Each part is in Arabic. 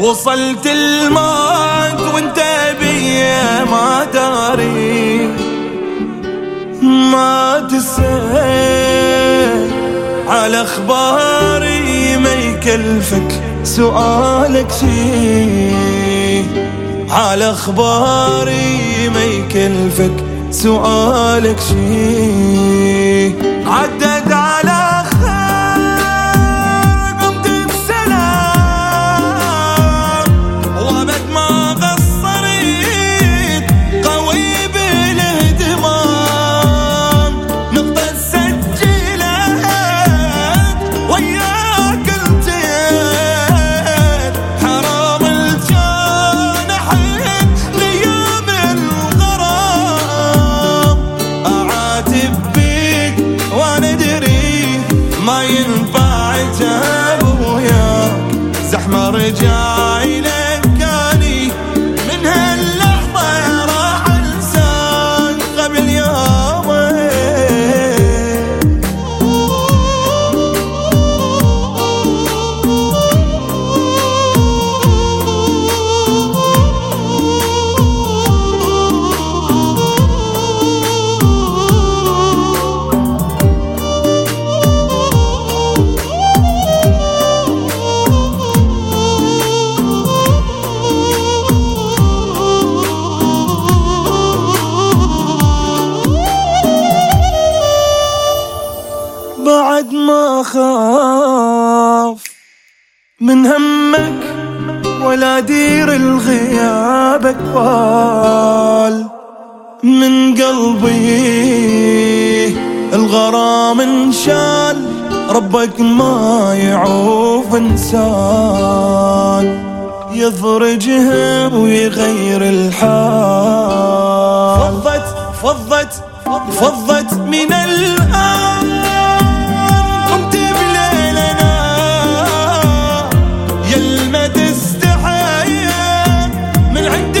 وصلت الموت وانت بيا ما داري، ما تسأل على اخباري، ما يكلفك سؤالك شي، على اخباري ما يكلفك سؤالك شي. عدت على خير قمت بسلام، وابد ما قصرت قوي بالاهتمام، نقطة سجلت وياك التيت، حرام الجانح ليام الغرام، اعاتب بيك وانا ادري ما ينفع جاب وياك، زحمة رجعي لكاني من هاللحظة راح انساك قبل يومين. بعد ما خاف من همك ولا دير الغياب اقبال من قلبي، الغرام انشال ربك ما يعوف انسان، يضرجها ويغير الحال. فضت من الآن قمت بليلنا يلما تستحيا من عند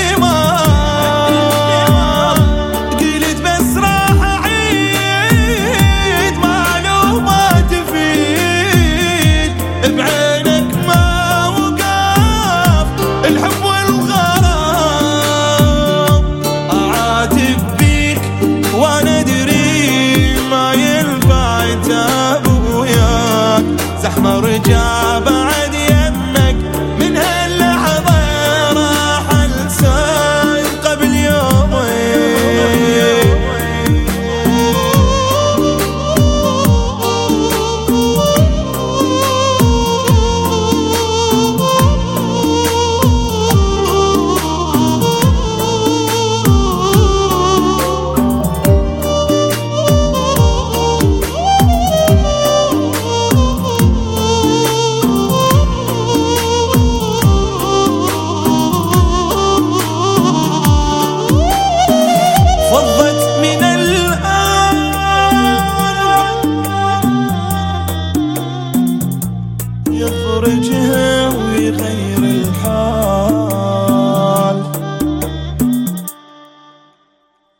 اهتمام، قلت بس راح اعيد معلومات تفيد، بعينك ما وقف الحب والغرام، اعاتب بيك وانا ادري ما ينفع يتاب وياك، زحمة رجع بعد يمك من هاللحظة راح انساك قبل يومين. يضرجها ويغير